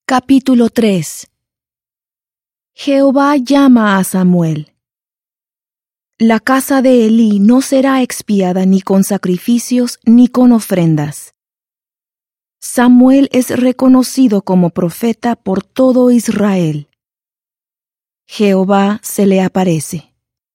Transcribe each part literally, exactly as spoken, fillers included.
Capítulo tres. Jehová llama a Samuel. La casa de Elí no será expiada ni con sacrificios ni con ofrendas. Samuel es reconocido como profeta por todo Israel. Jehová se le aparece.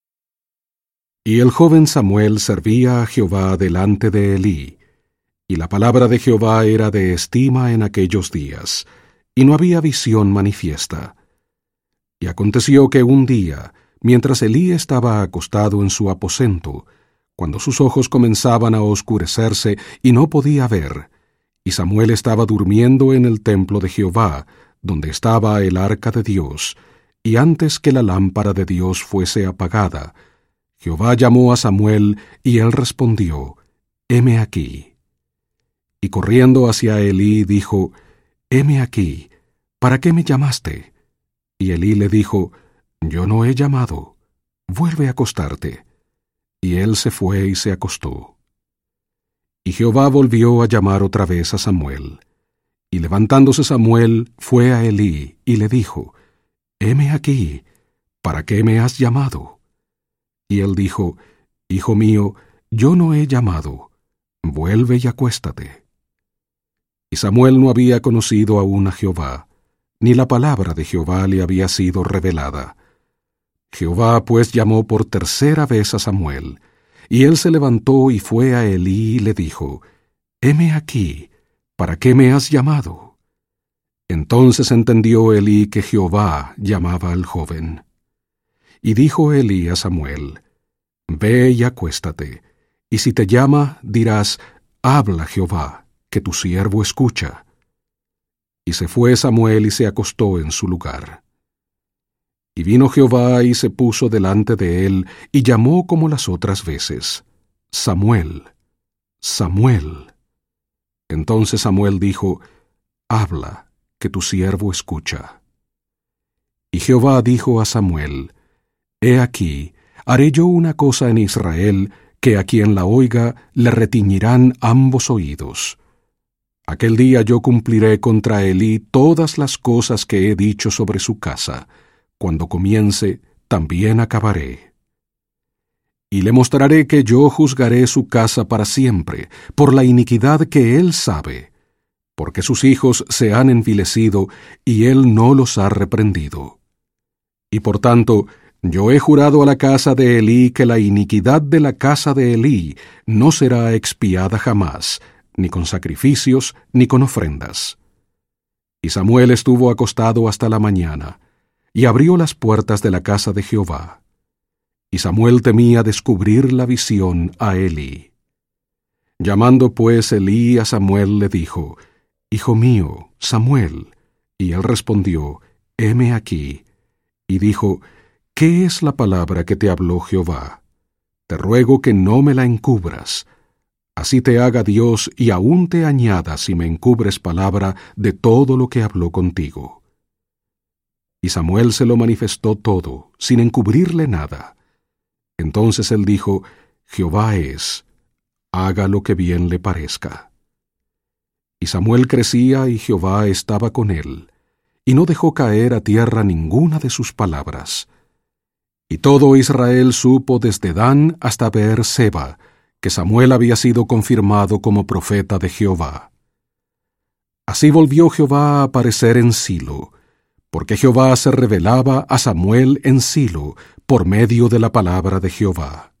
Y el joven Samuel servía a Jehová delante de Elí, y la palabra de Jehová era de estima en aquellos días, y no había visión manifiesta. Y aconteció que un día, mientras Elí estaba acostado en su aposento, cuando sus ojos comenzaban a oscurecerse y no podía ver, y Samuel estaba durmiendo en el templo de Jehová, donde estaba el arca de Dios, y antes que la lámpara de Dios fuese apagada, Jehová llamó a Samuel, y él respondió, «Heme aquí». Y corriendo hacia Elí dijo, «Heme aquí, ¿para qué me llamaste?» Y Elí le dijo, «Yo no he llamado, vuelve a acostarte». Y él se fue y se acostó. Y Jehová volvió a llamar otra vez a Samuel. Y levantándose Samuel, fue a Elí, y le dijo, «Heme aquí, ¿para qué me has llamado?» Y él dijo, «Hijo mío, yo no he llamado, vuelve y acuéstate». Y Samuel no había conocido aún a Jehová, ni la palabra de Jehová le había sido revelada. Jehová pues llamó por tercera vez a Samuel, y él se levantó y fue a Elí y le dijo, «Heme aquí, ¿para qué me has llamado?» Entonces entendió Elí que Jehová llamaba al joven. Y dijo Elí a Samuel, «Ve y acuéstate, y si te llama, dirás, habla Jehová, que tu siervo escucha». Y se fue Samuel y se acostó en su lugar. Y vino Jehová y se puso delante de él, y llamó como las otras veces, «Samuel, Samuel». Entonces Samuel dijo, «Habla, que tu siervo escucha». Y Jehová dijo a Samuel, «He aquí, haré yo una cosa en Israel, que a quien la oiga le retiñirán ambos oídos. Aquel día yo cumpliré contra Elí todas las cosas que he dicho sobre su casa. Cuando comience, también acabaré. Y le mostraré que yo juzgaré su casa para siempre, por la iniquidad que él sabe, porque sus hijos se han envilecido, y él no los ha reprendido. Y por tanto, yo he jurado a la casa de Elí que la iniquidad de la casa de Elí no será expiada jamás, ni con sacrificios, ni con ofrendas». Y Samuel estuvo acostado hasta la mañana, y abrió las puertas de la casa de Jehová. Y Samuel temía descubrir la visión a Elí. Llamando pues Elí a Samuel le dijo, «Hijo mío, Samuel». Y él respondió, «Heme aquí». Y dijo, «¿Qué es la palabra que te habló Jehová? Te ruego que no me la encubras. Así te haga Dios y aún te añada si me encubres palabra de todo lo que habló contigo». Y Samuel se lo manifestó todo, sin encubrirle nada. Entonces él dijo, «Jehová es, haga lo que bien le parezca». Y Samuel crecía y Jehová estaba con él, y no dejó caer a tierra ninguna de sus palabras. Y todo Israel supo desde Dan hasta Beer-seba, que Samuel había sido confirmado como profeta de Jehová. Así volvió Jehová a aparecer en Silo, porque Jehová se revelaba a Samuel en Silo por medio de la palabra de Jehová.